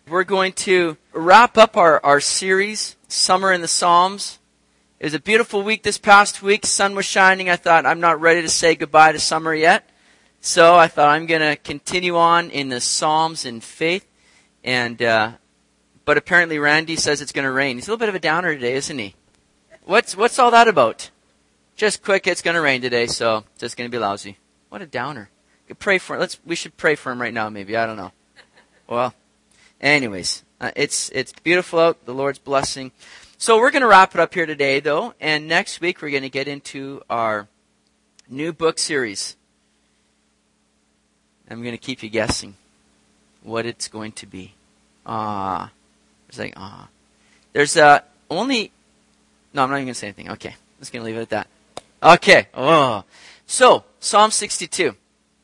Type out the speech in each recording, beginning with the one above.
We're going to wrap up our series, Summer in the Psalms. It was a beautiful week this past week. Sun was shining. I thought, I'm not ready to say goodbye to summer yet. So I thought I'm going to continue on in the Psalms in faith. But apparently Randy says it's going to rain. He's a little bit of a downer today, isn't he? What's all that about? Just quick, it's going to rain today, so it's just going to be lousy. What a downer. Pray for him. We should pray for him right now, maybe. I don't know. Well, anyways, it's beautiful out. The Lord's blessing. So we're going to wrap it up here today, though. And next week we're going to get into our new book series. I'm going to keep you guessing what it's going to be. It's like, There's only... No, I'm not even going to say anything. Okay. I'm just going to leave it at that. Okay. So, Psalm 62.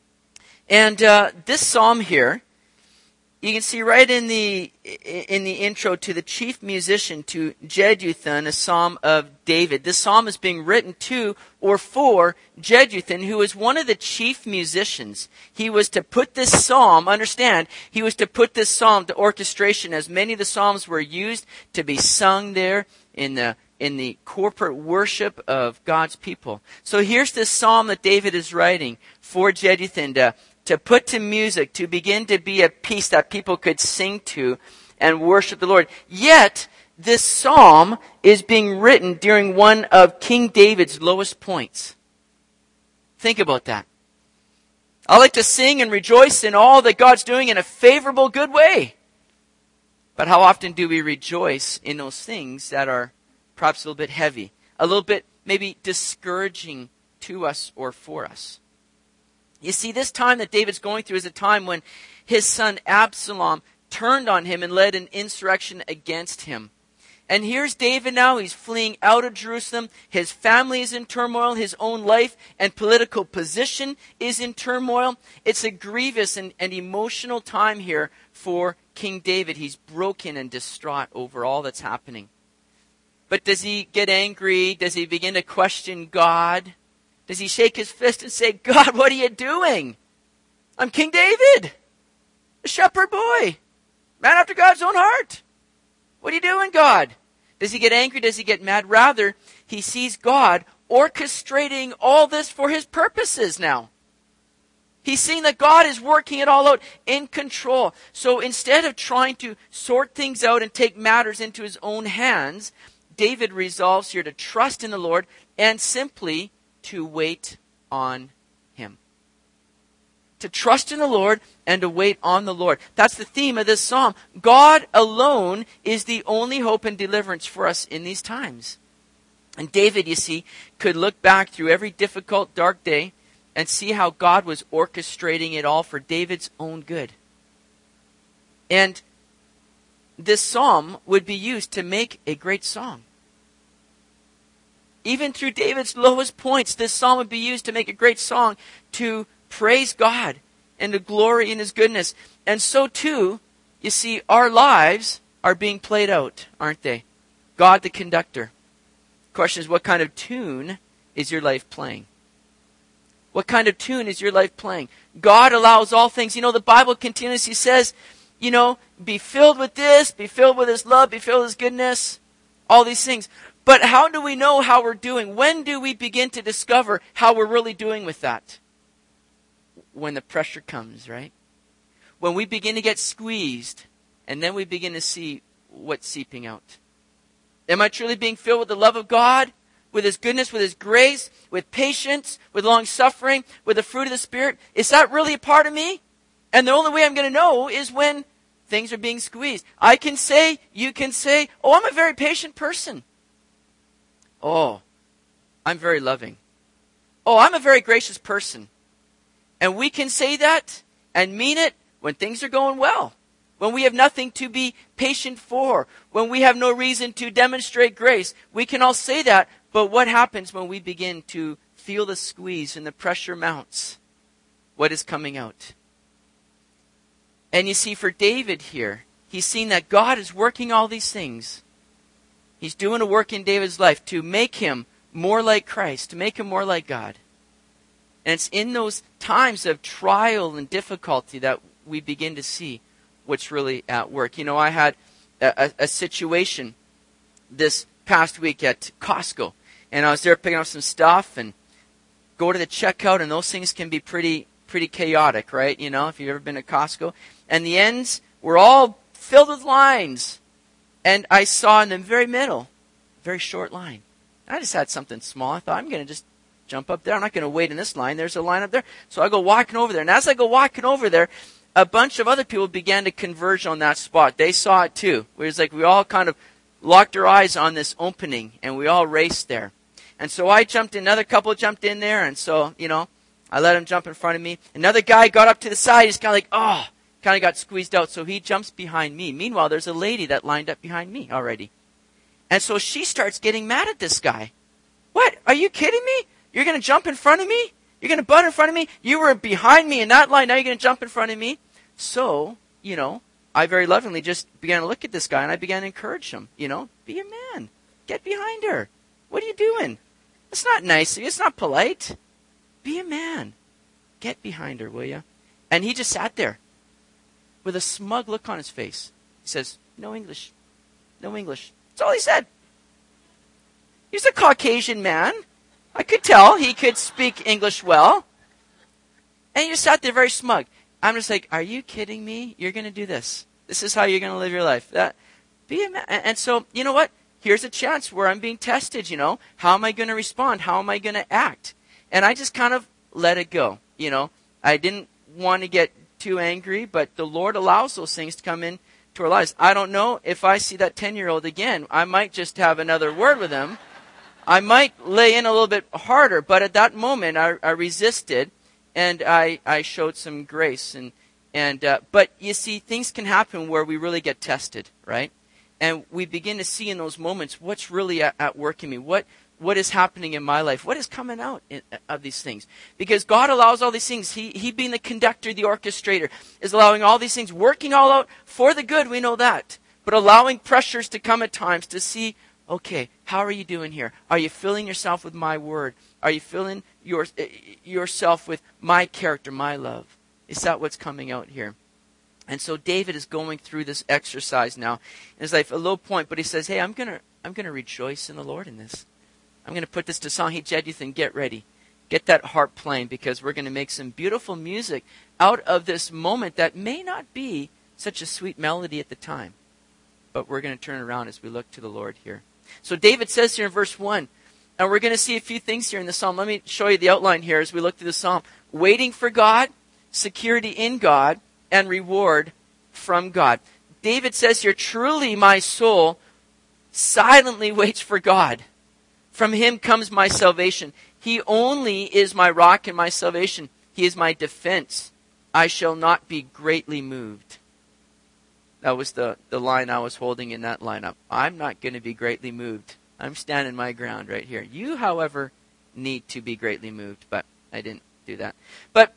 And this psalm here, you can see right in the intro to the chief musician, to Jeduthun, a psalm of David. This psalm is being written to or for Jeduthun, who is one of the chief musicians. He was to put this psalm, understand, he was to put this psalm to orchestration, as many of the psalms were used to be sung there in the corporate worship of God's people. So here's this psalm that David is writing for Jeduthun to put to music, to begin to be a piece that people could sing to and worship the Lord. Yet, this psalm is being written during one of King David's lowest points. Think about that. I like to sing and rejoice in all that God's doing in a favorable, good way. But how often do we rejoice in those things that are perhaps a little bit heavy, a little bit maybe discouraging to us or for us? You see, this time that David's going through is a time when his son Absalom turned on him and led an insurrection against him. And here's David now. He's fleeing out of Jerusalem. His family is in turmoil. His own life and political position is in turmoil. It's a grievous and emotional time here for King David. He's broken and distraught over all that's happening. But does he get angry? Does he begin to question God? Does he shake his fist and say, God, what are you doing? I'm King David, a shepherd boy, man after God's own heart. What are you doing, God? Does he get angry? Does he get mad? Rather, he sees God orchestrating all this for his purposes now. He's seeing that God is working it all out in control. So instead of trying to sort things out and take matters into his own hands, David resolves here to trust in the Lord and simply to wait on him. To trust in the Lord and to wait on the Lord. That's the theme of this psalm. God alone is the only hope and deliverance for us in these times. And David, you see, could look back through every difficult, dark day and see how God was orchestrating it all for David's own good. And this psalm would be used to make a great song. Even through David's lowest points, this psalm would be used to make a great song to praise God and to glory in his goodness. And so too, you see, our lives are being played out, aren't they? God the conductor. The question is, what kind of tune is your life playing? What kind of tune is your life playing? God allows all things. You know, the Bible continuously says, you know, be filled with this, be filled with his love, be filled with his goodness, all these things. But how do we know how we're doing? When do we begin to discover how we're really doing with that? When the pressure comes, right? When we begin to get squeezed, and then we begin to see what's seeping out. Am I truly being filled with the love of God, with his goodness, with his grace, with patience, with long suffering, with the fruit of the Spirit? Is that really a part of me? And the only way I'm going to know is when things are being squeezed. I can say, you can say, oh, I'm a very patient person. Oh, I'm very loving. Oh, I'm a very gracious person. And we can say that and mean it when things are going well. When we have nothing to be patient for. When we have no reason to demonstrate grace. We can all say that. But what happens when we begin to feel the squeeze and the pressure mounts? What is coming out? And you see, for David here, he's seen that God is working all these things. He's doing a work in David's life to make him more like Christ, to make him more like God. And it's in those times of trial and difficulty that we begin to see what's really at work. I had a situation this past week at Costco, and I was there picking up some stuff and go to the checkout, and those things can be pretty chaotic, right? If you've ever been to Costco. And the ends were all filled with lines. And I saw in the very middle, a very short line. I just had something small. I thought, I'm going to just jump up there. I'm not going to wait in this line. There's a line up there. So I go walking over there. And as I go walking over there, a bunch of other people began to converge on that spot. They saw it too. It was like we all kind of locked our eyes on this opening, and we all raced there. And so I jumped in. Another couple jumped in there. And so, I let him jump in front of me. Another guy got up to the side. He's kind of like, kind of got squeezed out. So he jumps behind me. Meanwhile, there's a lady that lined up behind me already. And so she starts getting mad at this guy. What? Are you kidding me? You're going to jump in front of me? You're going to butt in front of me? You were behind me in that line. Now you're going to jump in front of me? So, I very lovingly just began to look at this guy, and I began to encourage him. Be a man. Get behind her. What are you doing? It's not nice of you. It's not polite. Be a man. Get behind her, will you? And he just sat there with a smug look on his face. He says, no English. No English. That's all he said. He's a Caucasian man. I could tell he could speak English well. And he just sat there very smug. I'm just like, are you kidding me? You're going to do this. This is how you're going to live your life. Be a man. And so, you know what? Here's a chance where I'm being tested, How am I going to respond? How am I going to act? And I just kind of let it go. I didn't want to get too angry, but the Lord allows those things to come in to our lives. I don't know if I see that 10-year-old again. I might just have another word with him. I might lay in a little bit harder, but at that moment I resisted, and I showed some grace. But you see, things can happen where we really get tested, right? And we begin to see in those moments what's really at work in me. What is happening in my life? What is coming out of these things? Because God allows all these things. He being the conductor, the orchestrator, is allowing all these things, working all out for the good. We know that. But allowing pressures to come at times to see, okay, how are you doing here? Are you filling yourself with my word? Are you filling yourself with my character, my love? Is that what's coming out here? And so David is going through this exercise now in his life, a low point, but he says, hey, I'm gonna rejoice in the Lord in this. I'm going to put this to song. Hey, Jeduthun, get ready. Get that harp playing, because we're going to make some beautiful music out of this moment that may not be such a sweet melody at the time. But we're going to turn around as we look to the Lord here. So David says here in verse 1, and we're going to see a few things here in the psalm. Let me show you the outline here as we look through the psalm. Waiting for God, security in God, and reward from God. David says here, truly my soul silently waits for God. From him comes my salvation. He only is my rock and my salvation. He is my defense. I shall not be greatly moved. That was the line I was holding in that lineup. I'm not going to be greatly moved. I'm standing my ground right here. You, however, need to be greatly moved, but I didn't do that. But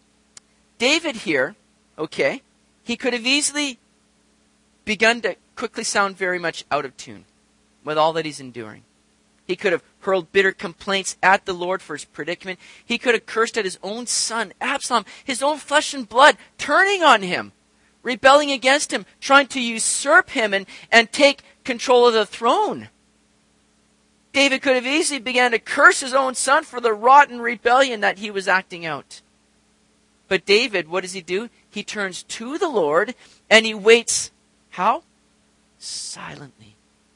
David here, okay, he could have easily begun to quickly sound very much out of tune with all that he's enduring. He could have hurled bitter complaints at the Lord for his predicament. He could have cursed at his own son, Absalom, his own flesh and blood, turning on him, rebelling against him, trying to usurp him and take control of the throne. David could have easily began to curse his own son for the rotten rebellion that he was acting out. But David, what does he do? He turns to the Lord and he waits. How? Silently.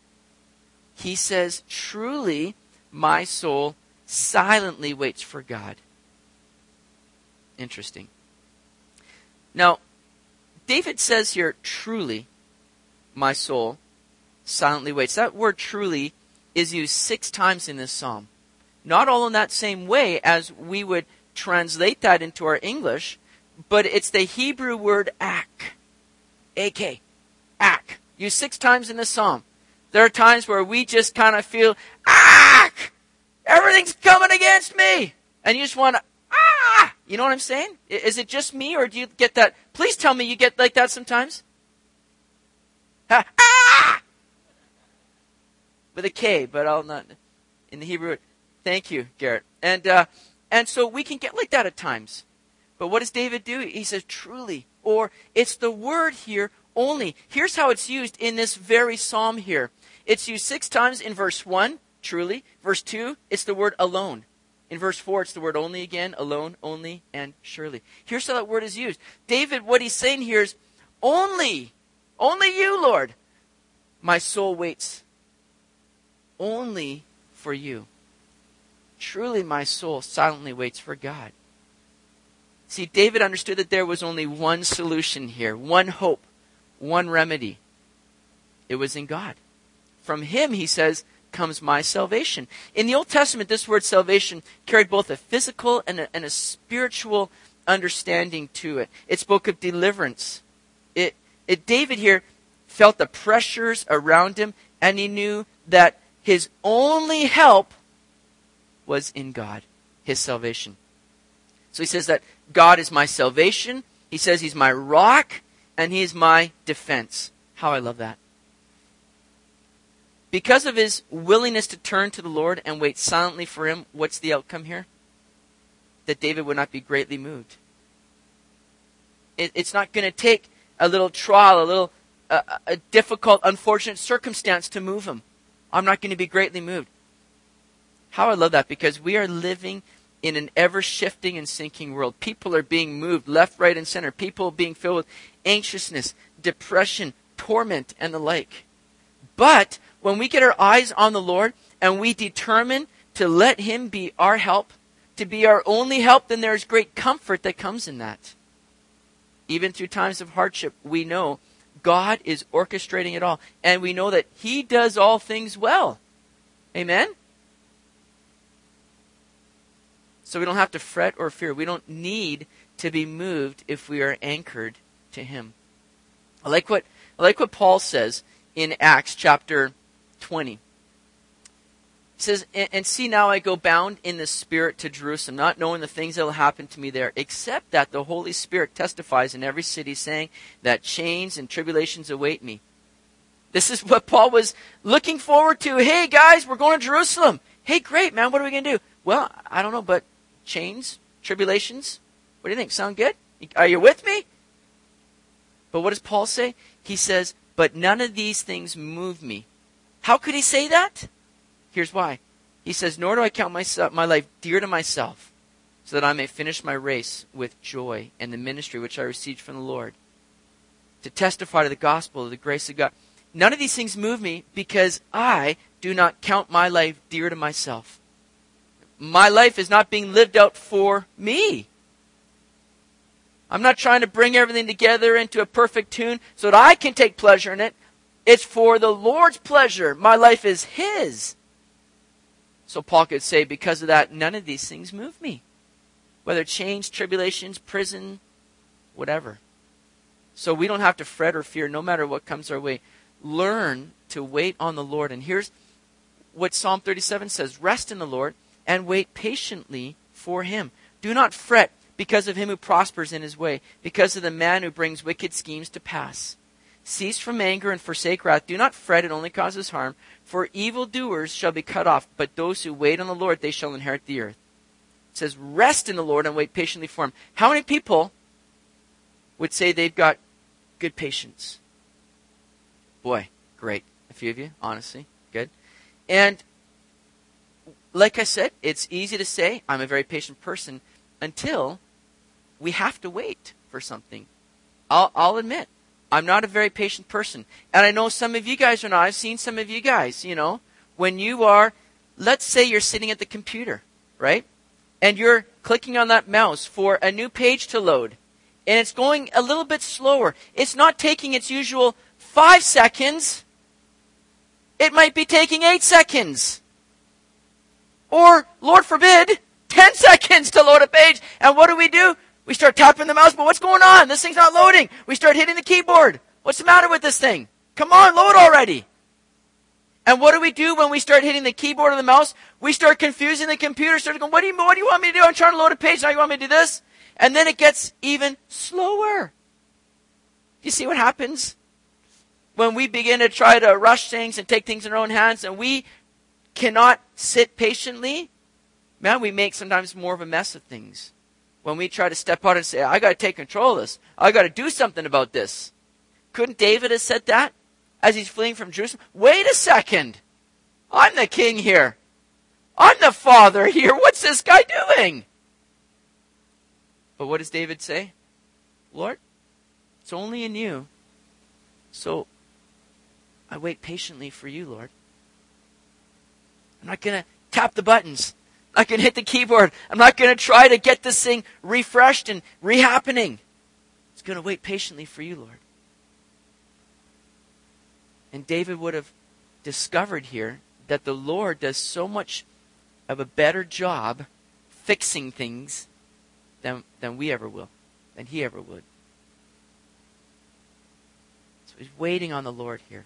He says, truly, my soul silently waits for God. Interesting. Now, David says here, truly, my soul silently waits. That word truly is used 6 times in this psalm. Not all in that same way as we would translate that into our English, but it's the Hebrew word ak. A-K. Ak. Used 6 times in this psalm. There are times where we just kind of feel, everything's coming against me. And you just want to, you know what I'm saying? Is it just me, or do you get that? Please tell me you get like that sometimes. With a K, but I'll not, in the Hebrew. Thank you, Garrett. And so we can get like that at times. But what does David do? He says, truly. or it's the word here, only. Here's how it's used in this very psalm here. It's used 6 times in verse 1, truly. Verse 2, it's the word alone. In verse 4, it's the word only again, alone, only, and surely. Here's how that word is used. David, what he's saying here is, only you, Lord. My soul waits only for you. Truly my soul silently waits for God. See, David understood that there was only one solution here, one hope, one remedy. It was in God. From him, he says, comes my salvation. In the Old Testament, this word salvation carried both a physical and a spiritual understanding to it. It spoke of deliverance. David here felt the pressures around him, and he knew that his only help was in God, his salvation. So he says that God is my salvation. He says he's my rock, and he is my defense. How I love that. Because of his willingness to turn to the Lord and wait silently for him, what's the outcome here? That David would not be greatly moved. It's not going to take a little trial, a difficult, unfortunate circumstance to move him. I'm not going to be greatly moved. How I love that, because we are living in an ever-shifting and sinking world. People are being moved left, right, and center. People being filled with anxiousness, depression, torment, and the like. But when we get our eyes on the Lord and we determine to let him be our help, to be our only help, then there's great comfort that comes in that. Even through times of hardship, we know God is orchestrating it all. And we know that he does all things well. Amen? So we don't have to fret or fear. We don't need to be moved if we are anchored to him. I like what Paul says in Acts chapter 20. He says, and see now I go bound in the Spirit to Jerusalem, not knowing the things that will happen to me there, except that the Holy Spirit testifies in every city, saying that chains and tribulations await me. This is what Paul was looking forward to. Hey guys, we're going to Jerusalem. Hey, great, man, what are we going to do? Well, I don't know, but chains, tribulations, what do you think? Sound good? Are you with me? But what does Paul say? He says, but none of these things move me. How could he say that? Here's why. He says, nor do I count my life dear to myself, so that I may finish my race with joy and the ministry which I received from the Lord, to testify to the gospel of the grace of God. None of these things move me because I do not count my life dear to myself. My life is not being lived out for me. I'm not trying to bring everything together into a perfect tune so that I can take pleasure in it. It's for the Lord's pleasure. My life is his. So Paul could say, because of that, none of these things move me. Whether chains, tribulations, prison, whatever. So we don't have to fret or fear no matter what comes our way. Learn to wait on the Lord. And here's what Psalm 37 says. Rest in the Lord and wait patiently for him. Do not fret because of him who prospers in his way, because of the man who brings wicked schemes to pass. Cease from anger and forsake wrath. Do not fret, it only causes harm. For evildoers shall be cut off, but those who wait on the Lord, they shall inherit the earth. It says, rest in the Lord and wait patiently for him. How many people would say they've got good patience? Boy, great. A few of you, honestly. Good. And like I said, it's easy to say, I'm a very patient person, until we have to wait for something. I'll admit, I'm not a very patient person. And I know some of you guys are not. I've seen some of you guys, when you are, let's say you're sitting at the computer, right? And you're clicking on that mouse for a new page to load. And it's going a little bit slower. It's not taking its usual 5 seconds. It might be taking 8 seconds. Or, Lord forbid, 10 seconds to load a page. And what do? We start tapping the mouse, but what's going on? This thing's not loading. We start hitting the keyboard. What's the matter with this thing? Come on, load already. And what do we do when we start hitting the keyboard or the mouse? We start confusing the computer, start going, what do you want me to do? I'm trying to load a page, now you want me to do this? And then it gets even slower. You see what happens? When we begin to try to rush things and take things in our own hands, and we cannot sit patiently, man, we make sometimes more of a mess of things. when we try to step out and say, I got to take control of this. I got to do something about this. Couldn't David have said that as he's fleeing from Jerusalem? Wait a second. I'm the king here. I'm the father here. What's this guy doing? But what does David say? Lord, it's only in you. So I wait patiently for you, Lord. I'm not going to tap the buttons. I'm not going to hit the keyboard. I'm not going to try to get this thing refreshed and re-happening. It's going to wait patiently for you, Lord. And David would have discovered here that the Lord does so much of a better job fixing things than we ever will, than he ever would. So he's waiting on the Lord here.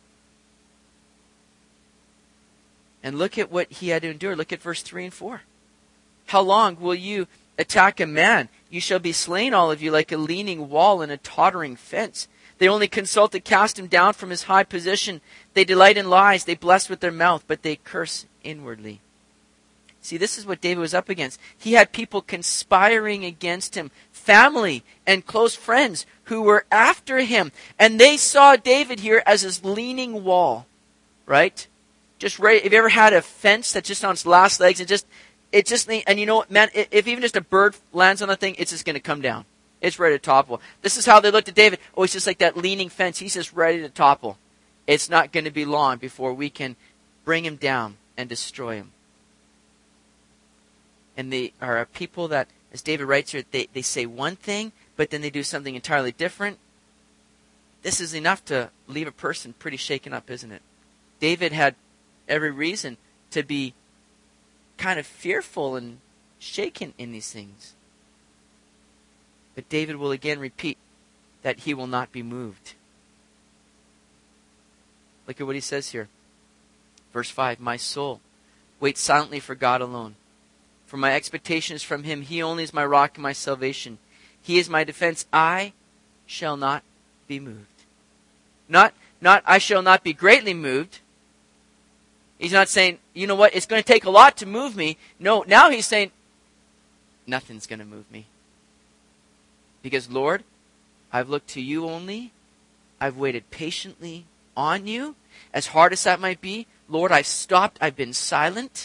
And look at what he had to endure. Look at verse 3 and 4. How long will you attack a man? You shall be slain, all of you, like a leaning wall and a tottering fence. They only consult to cast him down from his high position. They delight in lies. They bless with their mouth, but they curse inwardly. See, this is what David was up against. He had people conspiring against him, family and close friends who were after him. And they saw David here as his leaning wall, right? Just ready. Have you ever had a fence that's just on its last legs and you know what, man, if even just a bird lands on the thing, it's just going to come down. It's ready to topple. This is how they looked at David. Oh, he's just like that leaning fence. He's just ready to topple. It's not going to be long before we can bring him down and destroy him. And they are people that, as David writes here, they say one thing, but then they do something entirely different. This is enough to leave a person pretty shaken up, isn't it? David had every reason to be kind of fearful and shaken in these things. But David will again repeat that he will not be moved. Look at what he says here. Verse 5, my soul, wait silently for God alone. For my expectation is from him. He only is my rock and my salvation. He is my defense. I shall not be moved. Not I shall not be greatly moved. He's not saying, you know what, it's going to take a lot to move me. No, now he's saying, nothing's going to move me. Because, Lord, I've looked to you only. I've waited patiently on you. As hard as that might be, Lord, I've stopped. I've been silent.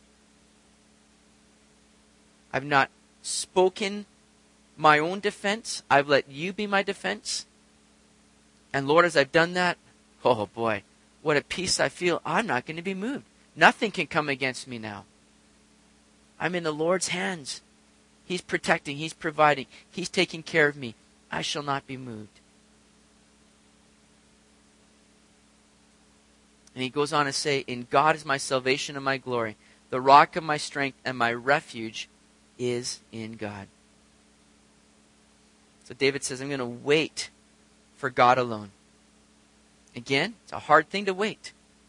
I've not spoken my own defense. I've let you be my defense. And Lord, as I've done that, oh boy, what a peace I feel. I'm not going to be moved. Nothing can come against me now. I'm in the Lord's hands. He's protecting. He's providing. He's taking care of me. I shall not be moved. And he goes on to say, in God is my salvation and my glory. The rock of my strength and my refuge is in God. So David says, I'm going to wait for God alone. Again, it's a hard thing to wait.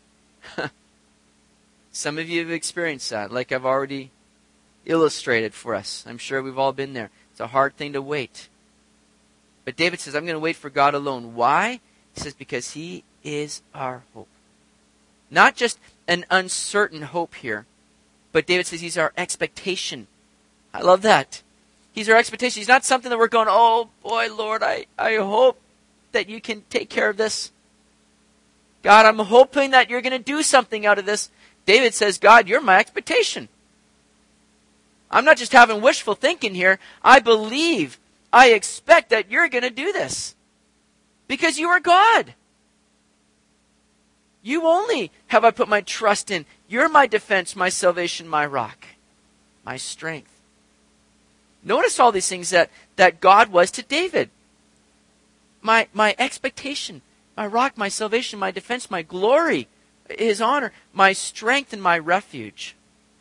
Some of you have experienced that, like I've already illustrated for us. I'm sure we've all been there. It's a hard thing to wait. But David says, I'm going to wait for God alone. Why? He says, because he is our hope. Not just an uncertain hope here, but David says he's our expectation. I love that. He's our expectation. He's not something that we're going, oh boy, Lord, I hope that you can take care of this. God, I'm hoping that you're going to do something out of this. David says, God, you're my expectation. I'm not just having wishful thinking here. I believe, I expect that you're going to do this. Because you are God. You only have I put my trust in. You're my defense, my salvation, my rock, my strength. Notice all these things that God was to David. My expectation, my rock, my salvation, my defense, my glory, his honor, my strength, and my refuge.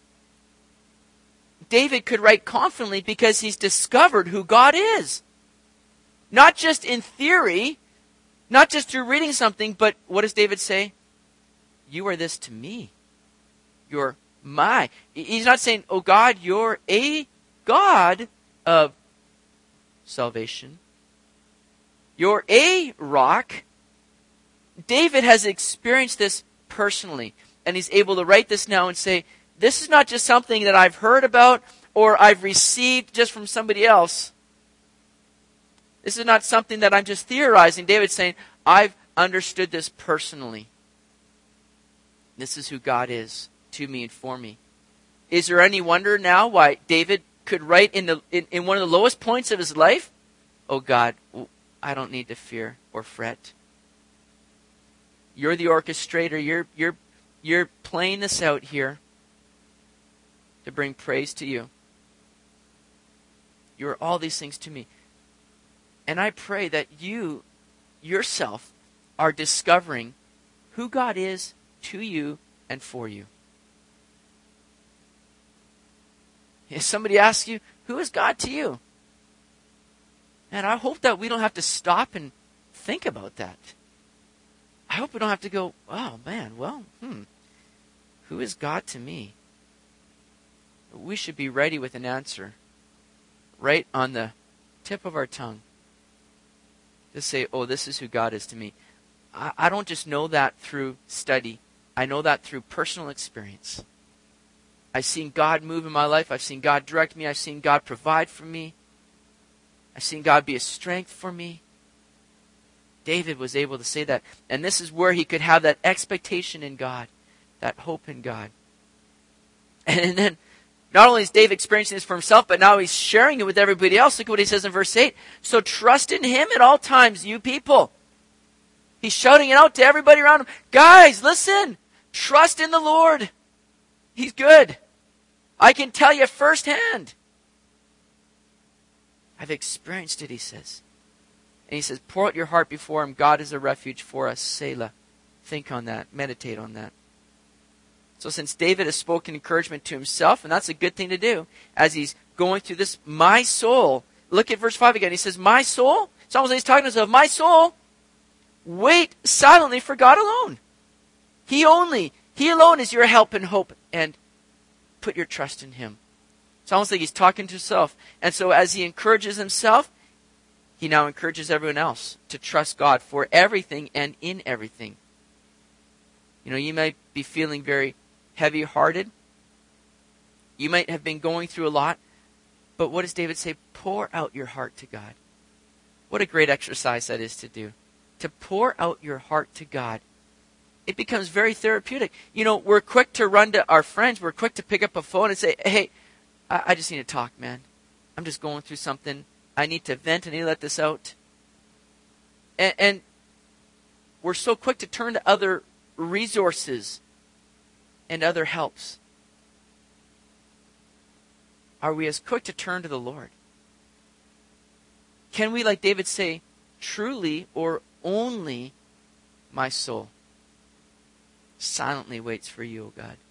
David could write confidently because he's discovered who God is. Not just in theory, not just through reading something, but what does David say? You are this to me. You're my. He's not saying, oh God, you're a God of salvation. You're a rock. David has experienced this personally, and he's able to write this now and say, this is not just something that I've heard about or I've received just from somebody else. This is not something that I'm just theorizing. David's saying, I've understood this personally. This is who God is to me and for me. Is there any wonder now why David could write in one of the lowest points of his life, oh God, I don't need to fear or fret. You're the orchestrator. You're playing this out here to bring praise to you. You're all these things to me. And I pray that you yourself are discovering who God is to you and for you. If somebody asks you, who is God to you? And I hope that we don't have to stop and think about that. I hope we don't have to go, oh man, well, who is God to me? We should be ready with an answer right on the tip of our tongue to say, oh, this is who God is to me. I don't just know that through study. I know that through personal experience. I've seen God move in my life. I've seen God direct me. I've seen God provide for me. I've seen God be a strength for me. David was able to say that. And this is where he could have that expectation in God, that hope in God. And then, not only is David experiencing this for himself, but now he's sharing it with everybody else. Look at what he says in verse 8. So trust in him at all times, you people. He's shouting it out to everybody around him. Guys, listen. Trust in the Lord. He's good. I can tell you firsthand. I've experienced it, he says. And he says, pour out your heart before him. God is a refuge for us. Selah. Think on that. Meditate on that. So since David has spoken encouragement to himself, and that's a good thing to do, as he's going through this, my soul, look at verse 5 again. He says, my soul, it's almost like he's talking to himself, my soul, wait silently for God alone. He alone is your help and hope, and put your trust in him. It's almost like he's talking to himself. And so as he encourages himself, he now encourages everyone else to trust God for everything and in everything. You know, you might be feeling very heavy-hearted. You might have been going through a lot. But what does David say? Pour out your heart to God. What a great exercise that is to do. To pour out your heart to God. It becomes very therapeutic. You know, we're quick to run to our friends. We're quick to pick up a phone and say, hey, I just need to talk, man. I'm just going through something. I need to vent. I need to let this out. And we're so quick to turn to other resources and other helps. Are we as quick to turn to the Lord? Can we, like David, say, truly or only my soul silently waits for you, O God?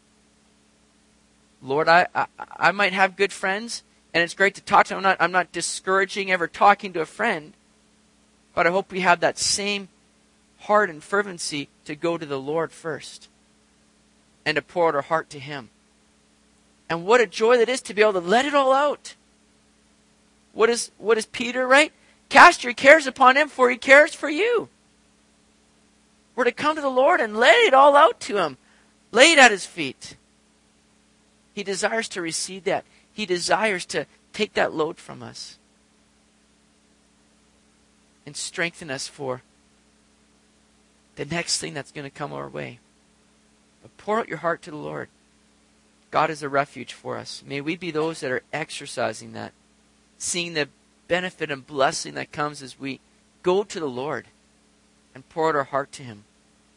Lord, I might have good friends, and it's great to talk to them. I'm not discouraging ever talking to a friend, but I hope we have that same heart and fervency to go to the Lord first and to pour out our heart to him. And what a joy that is to be able to let it all out. What is Peter, right? Cast your cares upon him, for he cares for you. We're to come to the Lord and lay it all out to him. Lay it at his feet. He desires to receive that. He desires to take that load from us and strengthen us for the next thing that's going to come our way. But pour out your heart to the Lord. God is a refuge for us. May we be those that are exercising that, seeing the benefit and blessing that comes as we go to the Lord and pour out our heart to him.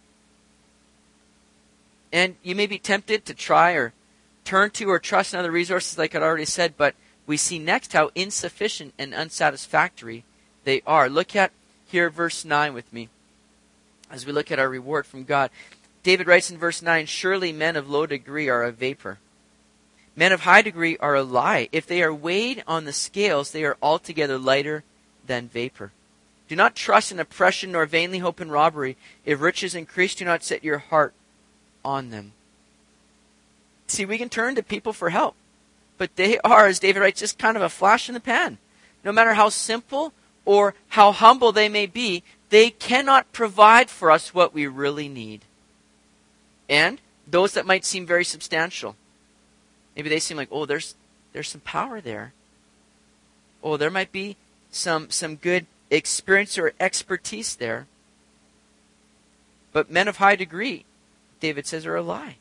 And you may be tempted to try or turn to or trust in other resources like I already said, but we see next how insufficient and unsatisfactory they are. Look at here verse 9 with me as we look at our reward from God. David writes in verse 9, surely men of low degree are a vapor. Men of high degree are a lie. If they are weighed on the scales, they are altogether lighter than vapor. Do not trust in oppression, nor vainly hope in robbery. If riches increase, do not set your heart on them. See, we can turn to people for help, but they are, as David writes, just kind of a flash in the pan. No matter how simple or how humble they may be, they cannot provide for us what we really need. And those that might seem very substantial, maybe they seem like, oh, there's there's some power there. Oh, there might be some good experience or expertise there. But men of high degree, David says, are a lie.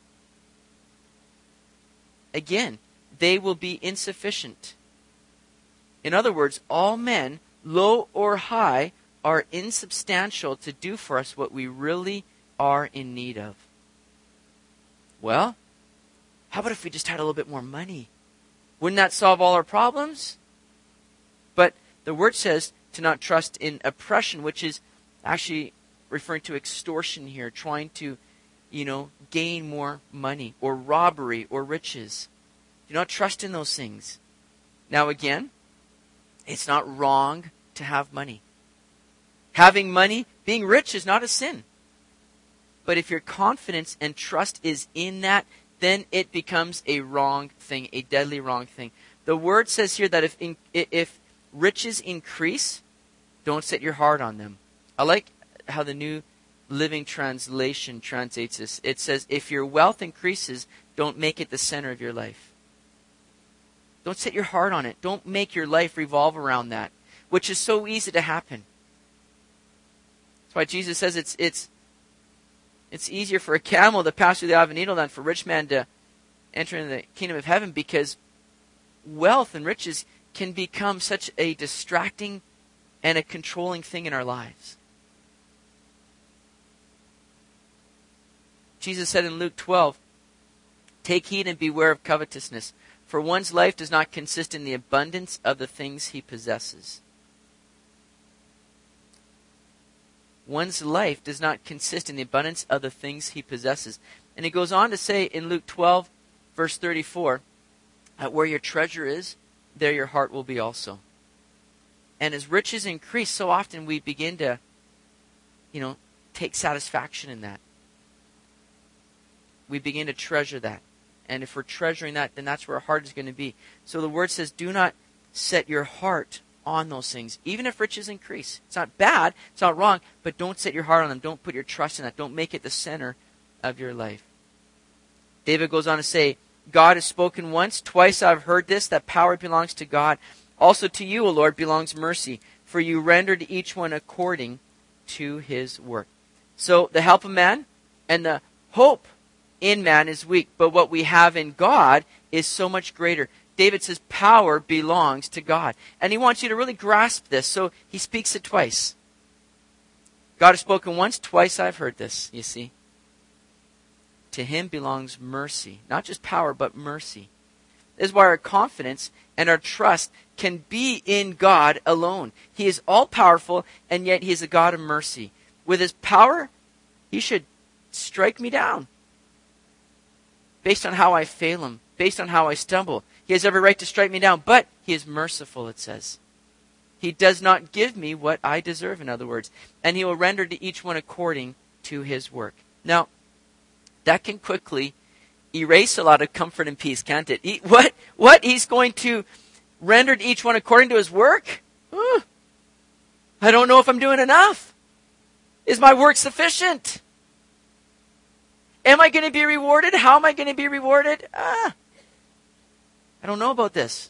Again, they will be insufficient. In other words, all men, low or high, are insubstantial to do for us what we really are in need of. Well, how about if we just had a little bit more money? Wouldn't that solve all our problems? But the word says to not trust in oppression, which is actually referring to extortion here, trying to, gain more money, or robbery, or riches. Do not trust in those things. Now again, it's not wrong to have money. Having money, being rich is not a sin. But if your confidence and trust is in that, then it becomes a wrong thing, a deadly wrong thing. The word says here that if riches increase, don't set your heart on them. I like how the New Living Translation translates this. It says, if your wealth increases, don't make it the center of your life. Don't set your heart on it. Don't make your life revolve around that, which is so easy to happen. That's why Jesus says it's easier for a camel to pass through the eye of a needle than for a rich man to enter into the kingdom of heaven, because wealth and riches can become such a distracting and a controlling thing in our lives. Jesus said in Luke 12, take heed and beware of covetousness, for one's life does not consist in the abundance of the things he possesses. One's life does not consist in the abundance of the things he possesses. And he goes on to say in Luke 12, verse 34, that where your treasure is, there your heart will be also. And as riches increase, so often we begin to, take satisfaction in that. We begin to treasure that. And if we're treasuring that, then that's where our heart is going to be. So the word says, do not set your heart on those things, even if riches increase. It's not bad, it's not wrong, but don't set your heart on them. Don't put your trust in that. Don't make it the center of your life. David goes on to say, God has spoken once, twice I've heard this, that power belongs to God. Also to you, O Lord, belongs mercy, for you rendered each one according to his work. So the help of man and the hope in man is weak, but what we have in God is so much greater. David says power belongs to God. And he wants you to really grasp this, so he speaks it twice. God has spoken once, twice I've heard this, you see. To him belongs mercy. Not just power, but mercy. This is why our confidence and our trust can be in God alone. He is all-powerful, and yet he is a God of mercy. With his power, he should strike me down. Based on how I fail him, based on how I stumble. He has every right to strike me down, but he is merciful, it says. He does not give me what I deserve, in other words. And he will render to each one according to his work. Now, that can quickly erase a lot of comfort and peace, can't it? What? He's going to render to each one according to his work? I don't know if I'm doing enough. Is my work sufficient? Am I going to be rewarded? How am I going to be rewarded? I don't know about this.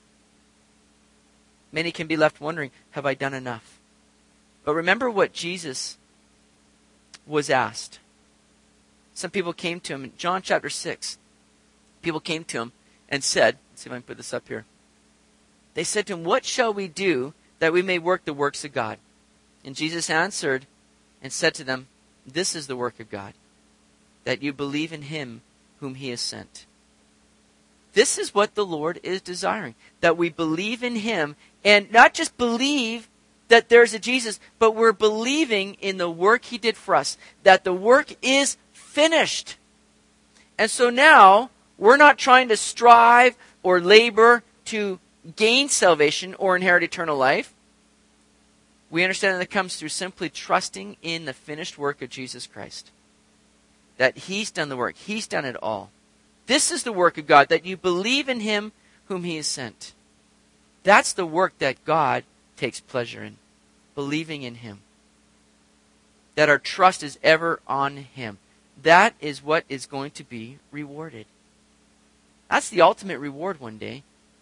Many can be left wondering, have I done enough? But remember what Jesus was asked. Some people came to him in John chapter 6. People came to him and said, let's see if I can put this up here. They said to him, what shall we do that we may work the works of God? And Jesus answered and said to them, this is the work of God, that you believe in him whom he has sent. This is what the Lord is desiring, that we believe in him, and not just believe that there's a Jesus, but we're believing in the work he did for us, that the work is finished. And so now, we're not trying to strive or labor to gain salvation or inherit eternal life. We understand that it comes through simply trusting in the finished work of Jesus Christ. That he's done the work. He's done it all. This is the work of God, that you believe in him whom he has sent. That's the work that God takes pleasure in. Believing in him. That our trust is ever on him. That is what is going to be rewarded. That's the ultimate reward one day.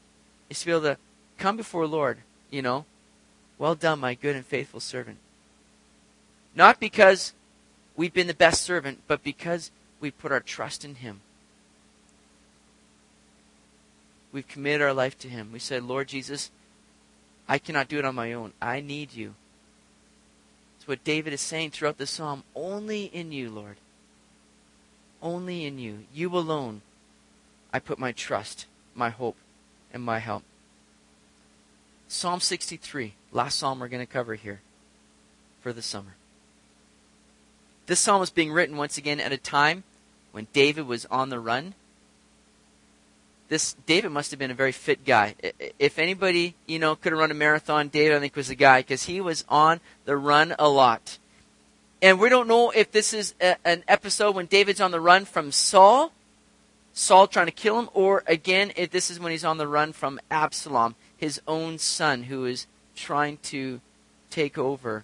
is to be able to come before Lord, well done, my good and faithful servant. Not because we've been the best servant, but because we put our trust in Him. We've committed our life to Him. We said, Lord Jesus, I cannot do it on my own. I need you. It's what David is saying throughout the psalm. Only in you, Lord. Only in you. You alone I put my trust, my hope, and my help. Psalm 63, last psalm we're going to cover here for the summer. This psalm was being written once again at a time when David was on the run. David must have been a very fit guy. If anybody, could have run a marathon, David, I think, was the guy, because he was on the run a lot. And we don't know if this is an episode when David's on the run from Saul trying to kill him, or again, if this is when he's on the run from Absalom, his own son, who is trying to take over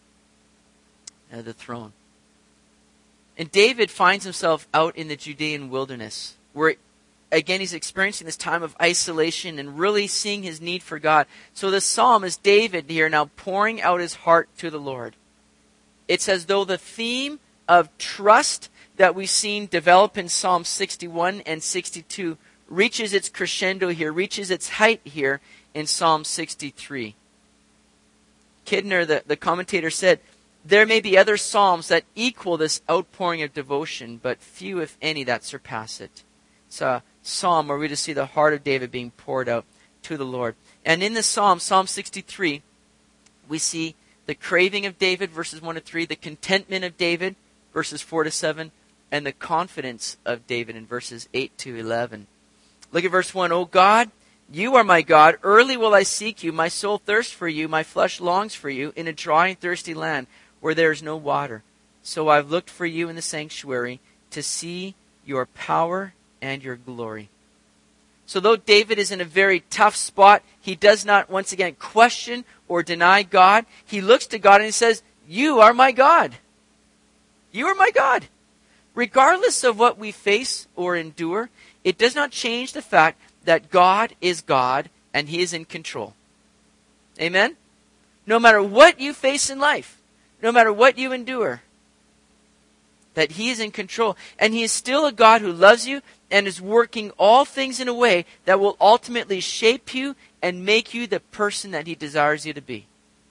the throne. And David finds himself out in the Judean wilderness, where again, he's experiencing this time of isolation and really seeing his need for God. So the psalm is David here now pouring out his heart to the Lord. It's as though the theme of trust that we've seen develop in Psalm 61 and 62 reaches its crescendo here, reaches its height here in Psalm 63. Kidner, the commentator, said, there may be other psalms that equal this outpouring of devotion, but few, if any, that surpass it. It's a psalm where we just see the heart of David being poured out to the Lord. And in this psalm, Psalm 63, we see the craving of David, verses 1 to 3, the contentment of David, verses 4 to 7, and the confidence of David in verses 8 to 11. Look at verse 1. O God, you are my God. Early will I seek you. My soul thirsts for you. My flesh longs for you in a dry and thirsty land where there is no water. So I've looked for you in the sanctuary to see your power and your glory. So though David is in a very tough spot, he does not once again question or deny God. He looks to God and he says, you are my God. You are my God. Regardless of what we face or endure, it does not change the fact that God is God and He is in control. Amen? No matter what you face in life, no matter what you endure, that He is in control. And He is still a God who loves you and is working all things in a way that will ultimately shape you and make you the person that He desires you to be.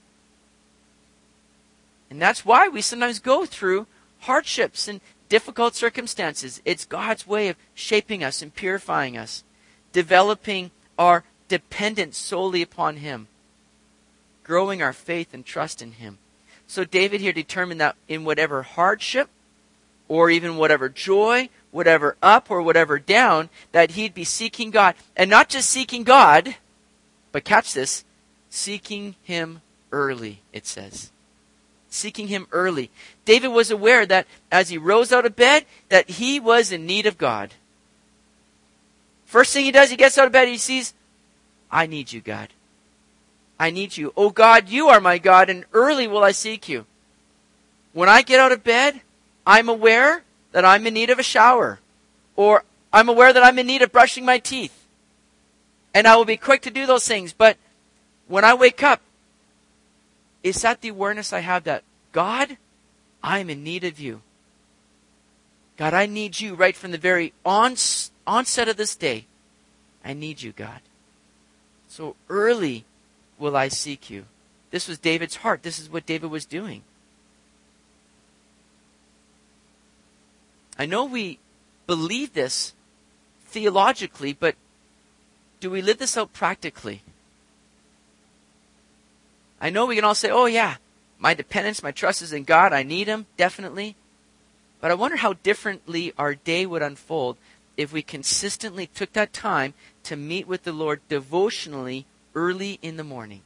And that's why we sometimes go through hardships and difficult circumstances. It's God's way of shaping us and purifying us, developing our dependence solely upon Him, growing our faith and trust in Him. So David here determined that in whatever hardship, or even whatever joy, whatever up or whatever down, that he'd be seeking God. And not just seeking God, but catch this, seeking Him early, it says. Seeking Him early. David was aware that as he rose out of bed, that he was in need of God. First thing he does, he gets out of bed, he sees, I need you, God. I need you. Oh God, you are my God, and early will I seek you. When I get out of bed, I'm aware that I'm in need of a shower. Or I'm aware that I'm in need of brushing my teeth. And I will be quick to do those things. But when I wake up, is that the awareness I have that, God, I'm in need of you. God, I need you right from the very onset of this day. I need you, God. So early will I seek you. This was David's heart. This is what David was doing. I know we believe this theologically, but do we live this out practically? I know we can all say, oh yeah, my dependence, my trust is in God. I need Him, definitely. But I wonder how differently our day would unfold if we consistently took that time to meet with the Lord devotionally early in the morning.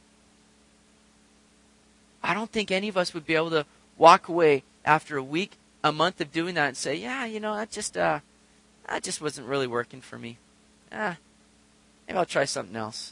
I don't think any of us would be able to walk away after a week, a month of doing that and say, yeah, that just wasn't really working for me. Maybe I'll try something else.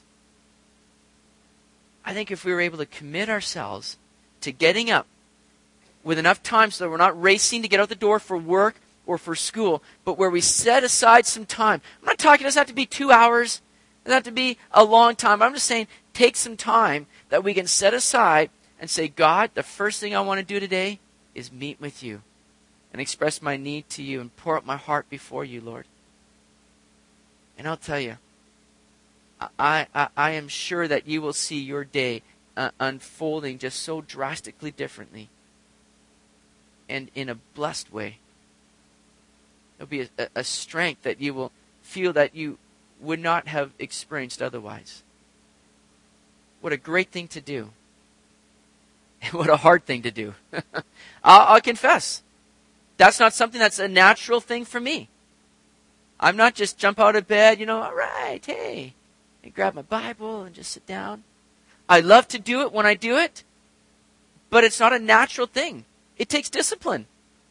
I think if we were able to commit ourselves to getting up with enough time so that we're not racing to get out the door for work or for school, but where we set aside some time. I'm not talking, it doesn't have to be 2 hours, It doesn't have to be a long time. I'm just saying, take some time that we can set aside and say, God, the first thing I want to do today is meet with you and express my need to you and pour out my heart before you, Lord. And I'll tell you, I am sure that you will see your day unfolding just so drastically differently and in a blessed way. There'll be a strength that you will feel that you would not have experienced otherwise. What a great thing to do. What a hard thing to do. I'll confess. That's not something that's a natural thing for me. I'm not just jump out of bed, all right, hey, and grab my Bible and just sit down. I love to do it when I do it, but it's not a natural thing. It takes discipline.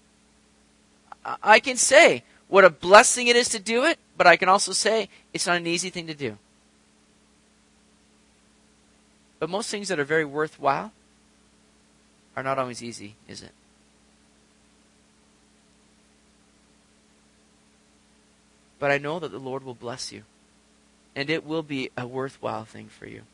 I can say what a blessing it is to do it, but I can also say it's not an easy thing to do. But most things that are very worthwhile are not always easy, is it? But I know that the Lord will bless you, and it will be a worthwhile thing for you.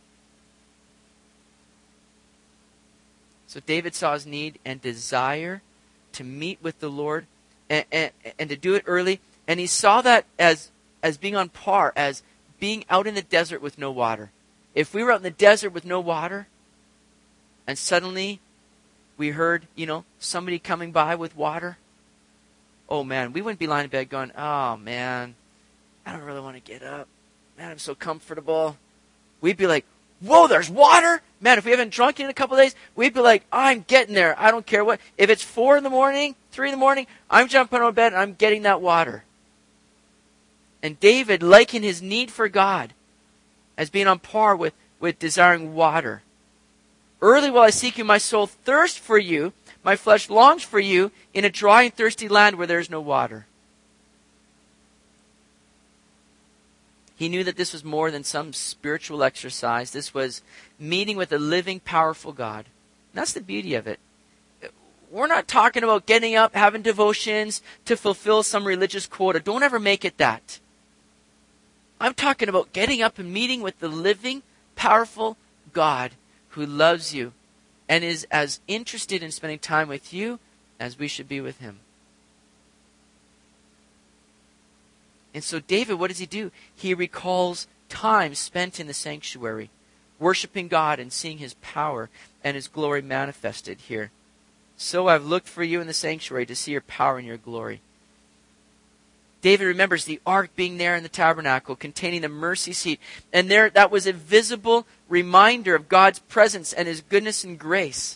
So David saw his need and desire to meet with the Lord and to do it early. And he saw that as being on par, as being out in the desert with no water. If we were out in the desert with no water, and suddenly we heard, somebody coming by with water, oh man, we wouldn't be lying in bed going, oh man, I don't really want to get up. Man, I'm so comfortable. We'd be like, whoa, there's water? Man, if we haven't drunk in a couple of days, we'd be like, I'm getting there. I don't care what. If it's 4 in the morning, 3 in the morning, I'm jumping out of bed and I'm getting that water. And David likened his need for God as being on par with desiring water. Early will I seek you, my soul thirsts for you. My flesh longs for you in a dry and thirsty land where there is no water. He knew that this was more than some spiritual exercise. This was meeting with a living, powerful God. And that's the beauty of it. We're not talking about getting up, having devotions to fulfill some religious quota. Don't ever make it that. I'm talking about getting up and meeting with the living, powerful God who loves you and is as interested in spending time with you as we should be with him. And so David, what does he do? He recalls time spent in the sanctuary, worshiping God and seeing his power and his glory manifested here. So I've looked for you in the sanctuary to see your power and your glory. David remembers the ark being there in the tabernacle, containing the mercy seat. And there, that was a visible reminder of God's presence and his goodness and grace.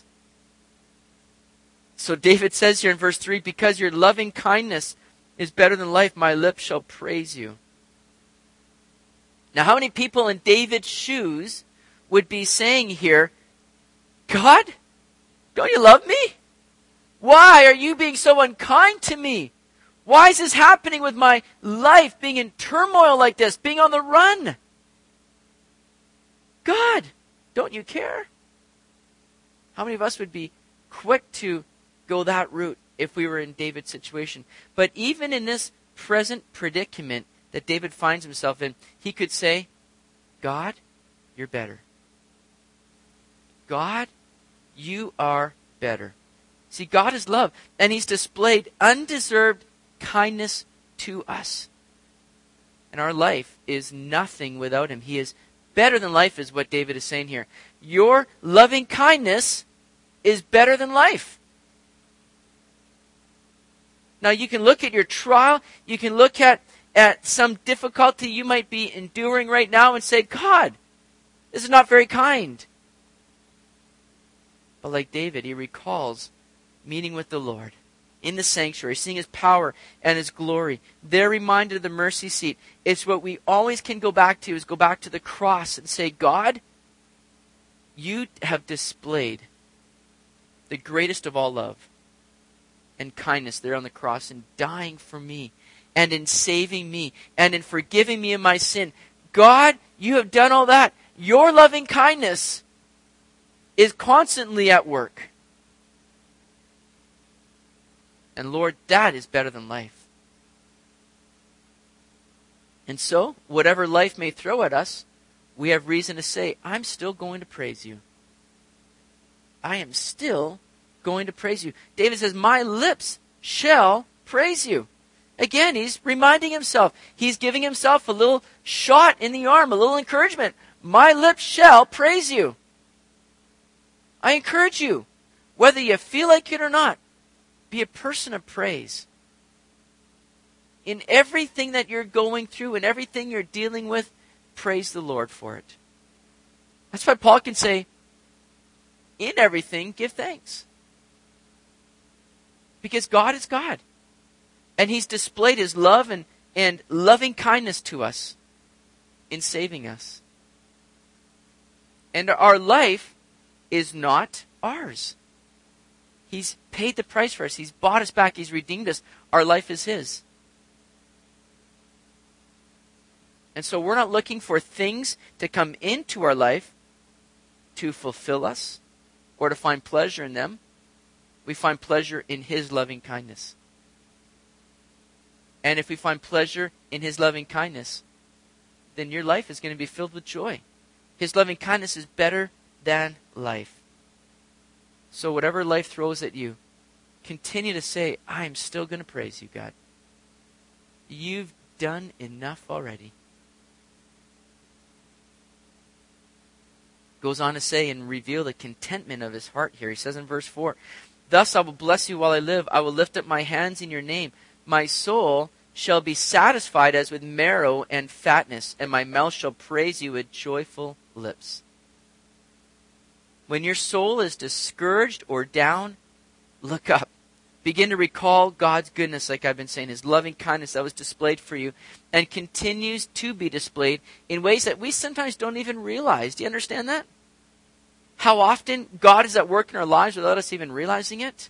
So David says here in verse 3, because your loving kindness is better than life, my lips shall praise you. Now, how many people in David's shoes would be saying here, God, don't you love me? Why are you being so unkind to me? Why is this happening with my life, being in turmoil like this, being on the run? God, don't you care? How many of us would be quick to go that route if we were in David's situation? But even in this present predicament that David finds himself in, he could say, God, you're better. God, you are better. See, God is love, and he's displayed undeserved kindness to us. And our life is nothing without him. He is better than life, is what David is saying here. Your loving kindness is better than life. Now, you can look at your trial, you can look at some difficulty you might be enduring right now and say, God, this is not very kind. But like David, he recalls meeting with the Lord in the sanctuary, seeing his power and his glory. They're reminded of the mercy seat. It's what we always can go back to, is go back to the cross and say, God, you have displayed the greatest of all love and kindness there on the cross, in dying for me and in saving me and in forgiving me of my sin. God, you have done all that. Your loving kindness is constantly at work. And Lord, that is better than life. And so, whatever life may throw at us, we have reason to say, I'm still going to praise you. I am still going to praise you. David says, my lips shall praise you. Again, he's reminding himself. He's giving himself a little shot in the arm, a little encouragement. My lips shall praise you. I encourage you, whether you feel like it or not, be a person of praise. In everything that you're going through and everything you're dealing with, praise the Lord for it. That's why Paul can say, in everything, give thanks. Because God is God. And He's displayed His love and loving kindness to us in saving us. And our life is not ours. He's paid the price for us. He's bought us back. He's redeemed us. Our life is His. And so we're not looking for things to come into our life to fulfill us or to find pleasure in them. We find pleasure in His loving kindness. And if we find pleasure in His loving kindness, then your life is going to be filled with joy. His loving kindness is better than life. So whatever life throws at you, continue to say, I'm still going to praise you, God. You've done enough already. Goes on to say and reveal the contentment of his heart here. He says in verse 4, thus I will bless you while I live. I will lift up my hands in your name. My soul shall be satisfied as with marrow and fatness, and my mouth shall praise you with joyful lips. When your soul is discouraged or down, look up. Begin to recall God's goodness, like I've been saying, His loving kindness that was displayed for you and continues to be displayed in ways that we sometimes don't even realize. Do you understand that? How often God is at work in our lives without us even realizing it?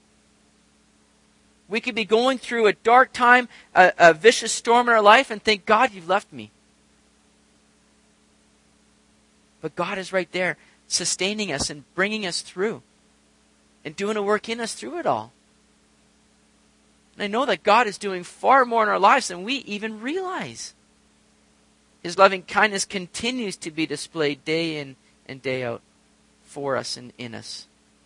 We could be going through a dark time, a vicious storm in our life, and think, God, you've left me. But God is right there, sustaining us and bringing us through and doing a work in us through it all. And I know that God is doing far more in our lives than we even realize. His loving kindness continues to be displayed day in and day out for us and in us.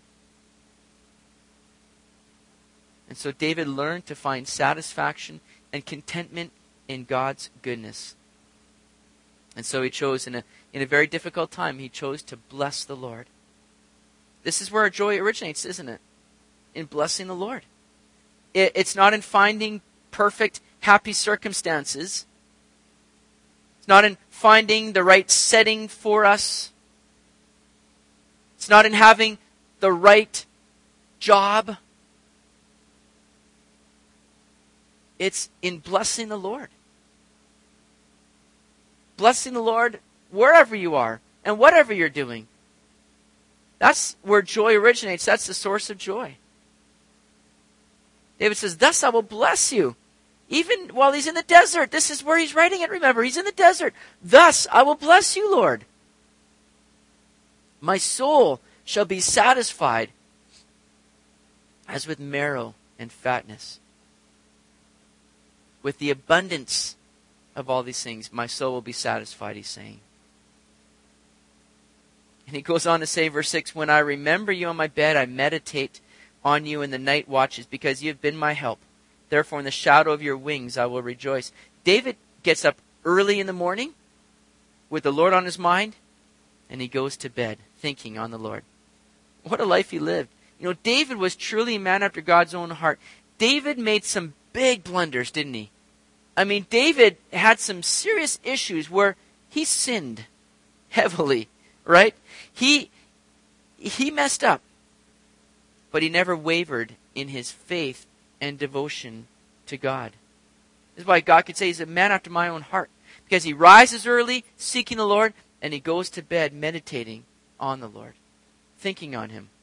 And so David learned to find satisfaction and contentment in God's goodness. And so he chose, in a very difficult time, he chose to bless the Lord. This is where our joy originates, isn't it? In blessing the Lord. It's not in finding perfect, happy circumstances. It's not in finding the right setting for us. It's not in having the right job. It's in blessing the Lord. Blessing the Lord wherever you are and whatever you're doing. That's where joy originates. That's the source of joy. David says, thus I will bless you. Even while he's in the desert. This is where he's writing it, remember. He's in the desert. Thus I will bless you, Lord. My soul shall be satisfied as with marrow and fatness. With the abundance of all these things, my soul will be satisfied, he's saying. And he goes on to say, verse 6, when I remember you on my bed, I meditate on you in the night watches, because you have been my help. Therefore, in the shadow of your wings, I will rejoice. David gets up early in the morning with the Lord on his mind, and he goes to bed thinking on the Lord. What a life he lived. You know, David was truly a man after God's own heart. David made some big blunders, didn't he? I mean, David had some serious issues where he sinned heavily, right? He messed up, but he never wavered in his faith and devotion to God. This is why God could say he's a man after my own heart, because he rises early, seeking the Lord, and he goes to bed meditating on the Lord, thinking on Him.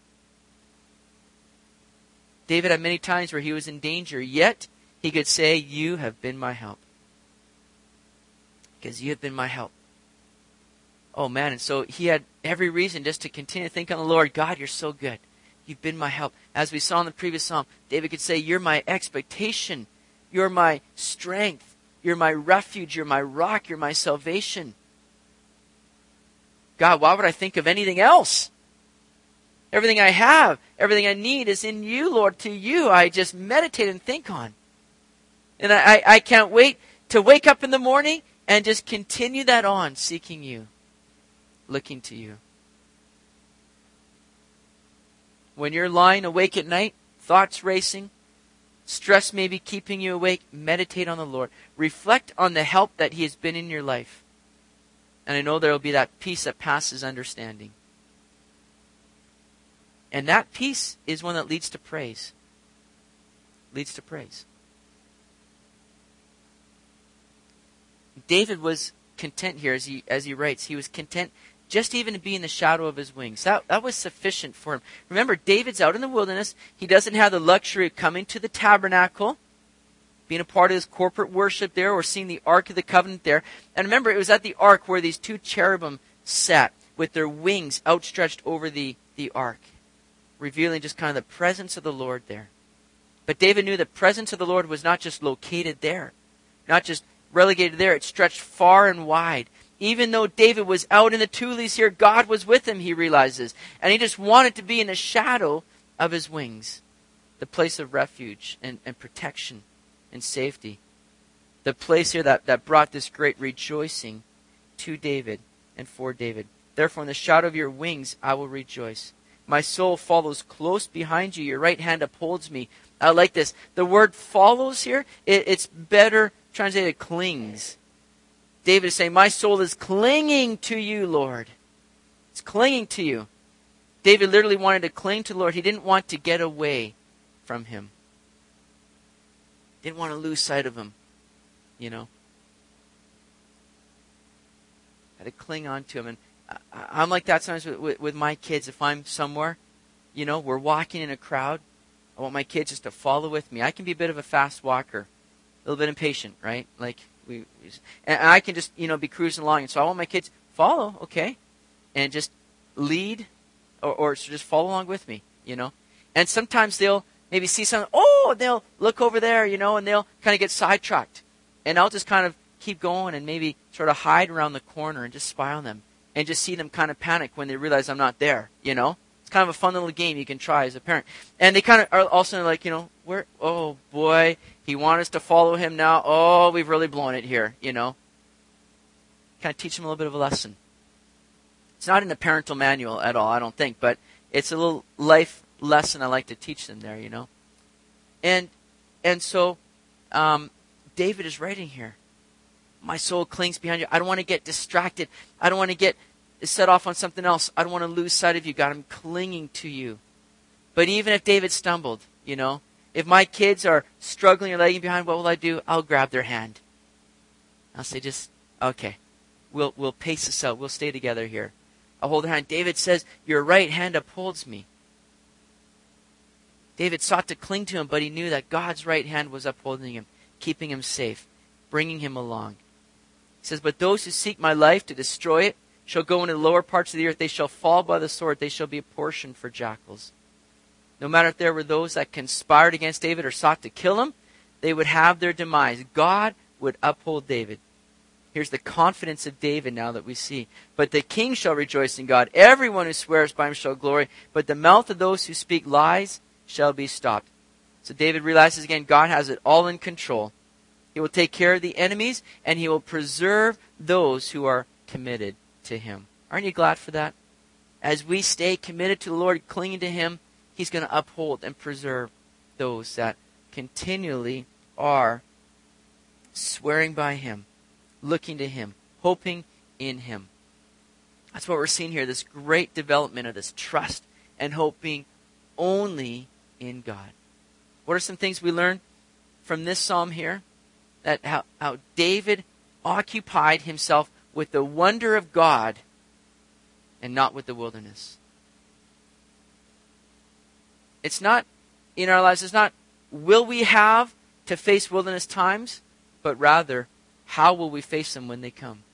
David had many times where he was in danger, yet he could say, you have been my help. Because you have been my help. Oh man, and so he had every reason just to continue to think on the Lord. God, you're so good. You've been my help. As we saw in the previous psalm, David could say, you're my expectation. You're my strength. You're my refuge. You're my rock. You're my salvation. God, why would I think of anything else? Everything I have, everything I need is in you, Lord. To you I just meditate and think on. And I can't wait to wake up in the morning and just continue that on, seeking you, looking to you. When you're lying awake at night, thoughts racing, stress may be keeping you awake, meditate on the Lord. Reflect on the help that He has been in your life. And I know there will be that peace that passes understanding. And that peace is one that leads to praise. Leads to praise. David was content here as he writes. He was content just even to be in the shadow of his wings. That was sufficient for him. Remember, David's out in the wilderness. He doesn't have the luxury of coming to the tabernacle, being a part of his corporate worship there, or seeing the Ark of the Covenant there. And remember, it was at the Ark where these two cherubim sat with their wings outstretched over the Ark, revealing just kind of the presence of the Lord there. But David knew the presence of the Lord was not just located there, not just relegated there. It stretched far and wide. Even though David was out in the tules here, God was with him, he realizes. And he just wanted to be in the shadow of his wings, the place of refuge and protection and safety. The place here that brought this great rejoicing to David and for David. Therefore, in the shadow of your wings, I will rejoice. My soul follows close behind you. Your right hand upholds me. I like this. The word follows here, it's better translated clings. David is saying, my soul is clinging to you, Lord. It's clinging to you. David literally wanted to cling to the Lord. He didn't want to get away from him. Didn't want to lose sight of him, you know. Had to cling on to him. And I'm like that sometimes with my kids. If I'm somewhere, you know, we're walking in a crowd, I want my kids just to follow with me. I can be a bit of a fast walker, a little bit impatient, right? Like, and I can just, you know, be cruising along. And so I want my kids follow, okay, and just lead or just follow along with me, you know. And sometimes they'll maybe see something, and they'll look over there, you know, and they'll kind of get sidetracked. And I'll just kind of keep going and maybe sort of hide around the corner and just spy on them and just see them kind of panic when they realize I'm not there, you know. It's kind of a fun little game you can try as a parent. And they kind of are also like, you know, oh boy, he wants us to follow him now. Oh, we've really blown it here, you know. Kind of teach them a little bit of a lesson. It's not in the parental manual at all, I don't think, but it's a little life lesson I like to teach them there, you know. And so David is writing here. My soul clings behind you. I don't want to get distracted. I don't want to get set off on something else. I don't want to lose sight of you, God. I'm clinging to you. But even if David stumbled, you know, if my kids are struggling or lagging behind, what will I do? I'll grab their hand. I'll say, okay, we'll pace this out. We'll stay together here. I'll hold their hand. David says, your right hand upholds me. David sought to cling to him, but he knew that God's right hand was upholding him, keeping him safe, bringing him along. He says, but those who seek my life to destroy it shall go into the lower parts of the earth. They shall fall by the sword. They shall be a portion for jackals. No matter if there were those that conspired against David or sought to kill him, they would have their demise. God would uphold David. Here's the confidence of David now that we see. But the king shall rejoice in God. Everyone who swears by him shall glory. But the mouth of those who speak lies shall be stopped. So David realizes again, God has it all in control. He will take care of the enemies, and he will preserve those who are committed to him. Aren't you glad for that? As we stay committed to the Lord, clinging to him, he's going to uphold and preserve those that continually are swearing by him, looking to him, hoping in him. That's what we're seeing here, this great development of this trust and hoping only in God. What are some things we learn from this psalm here? That how David occupied himself with the wonder of God and not with the wilderness. It's not, in our lives, it's not, will we have to face wilderness times, but rather, how will we face them when they come?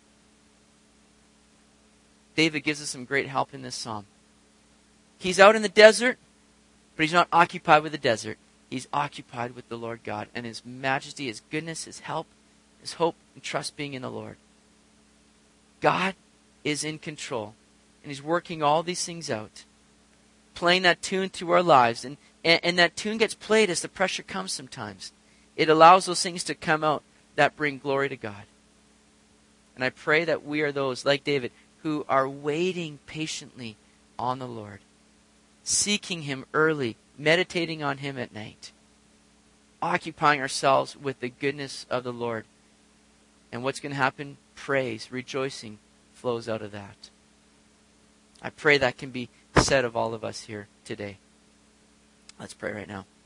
David gives us some great help in this psalm. He's out in the desert, but he's not occupied with the desert. He's occupied with the Lord God and his majesty, his goodness, his help, is hope and trust being in the Lord. God is in control, and He's working all these things out, playing that tune through our lives. And that tune gets played as the pressure comes sometimes. It allows those things to come out that bring glory to God. And I pray that we are those, like David, who are waiting patiently on the Lord, seeking Him early, meditating on Him at night, occupying ourselves with the goodness of the Lord. And what's going to happen? Praise, rejoicing flows out of that. I pray that can be said of all of us here today. Let's pray right now.